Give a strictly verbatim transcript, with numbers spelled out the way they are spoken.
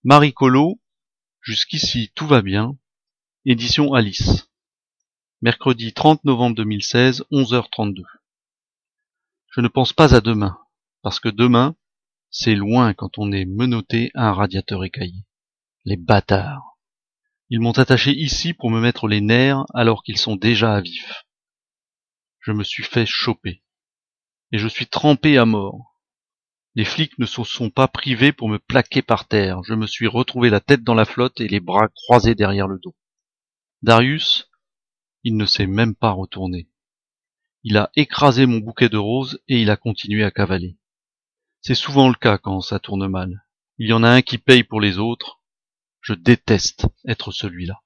Marie Colo, jusqu'ici tout va bien. Édition Alice. Mercredi trente novembre deux mille seize, onze heures trente-deux. Je ne pense pas à demain, parce que demain, c'est loin quand on est menotté à un radiateur écaillé. Les bâtards. Ils m'ont attaché ici pour me mettre les nerfs alors qu'ils sont déjà à vif. Je me suis fait choper. Et je suis trempé à mort. Les flics ne se sont pas privés pour me plaquer par terre. Je me suis retrouvé la tête dans la flotte et les bras croisés derrière le dos. Darius, il ne s'est même pas retourné. Il a écrasé mon bouquet de roses et il a continué à cavaler. C'est souvent le cas quand ça tourne mal. Il y en a un qui paye pour les autres. Je déteste être celui-là.